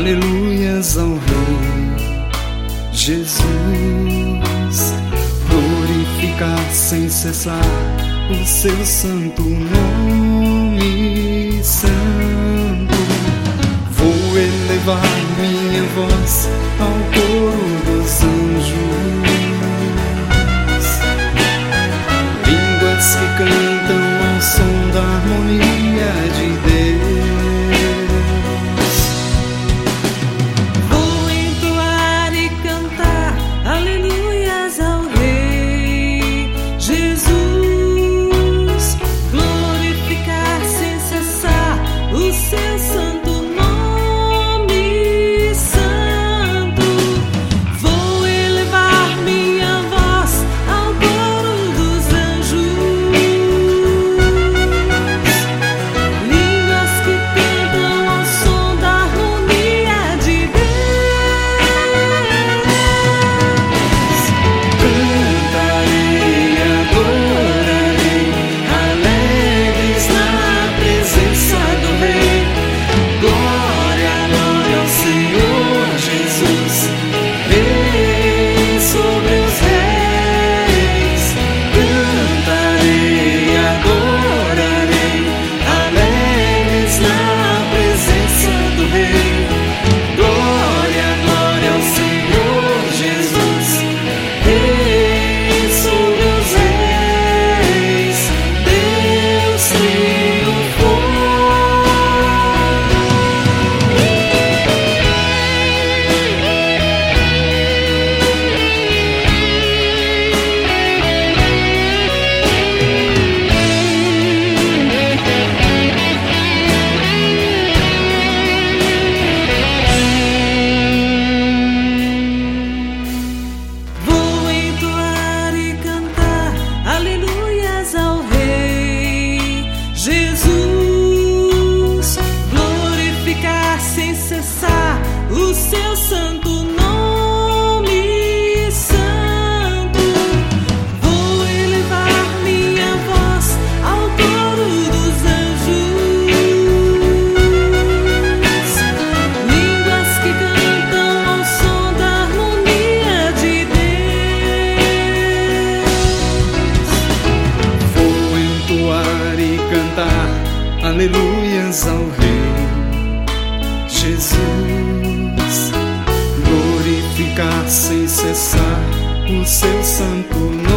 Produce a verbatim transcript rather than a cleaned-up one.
aleluias ao Rei Jesus, glorificar sem cessar o seu santo nome santo. Vou elevar minha voz ao coro dos anjos, línguas que cantam ao som da harmonia de Deus. Vou entoar e cantar aleluias ao Rei Jesus, glorificar sem cessar o seu santo nome santo. Vou elevar minha voz ao coro dos anjos, línguas que cantam ao som da harmonia de Deus. Cantarei, adorarei, alegres na presença do Rei. Glória, glória ao Senhor Jesus, Rei sobre os reis. Cantarei, adorarei, alegres na presença do Rei. Glória, glória ao Senhor Jesus, Rei sobre os reis. Deus triunfou. Vou entoar e cantar aleluias ao Rei Jesus, glorificar sem cessar o seu santo nome santo. Vou elevar minha voz ao coro dos anjos, línguas que cantam ao som da harmonia de Deus. Vou entoar e cantar aleluias ao Rei Jesus, glorificar sem cessar o seu santo nome.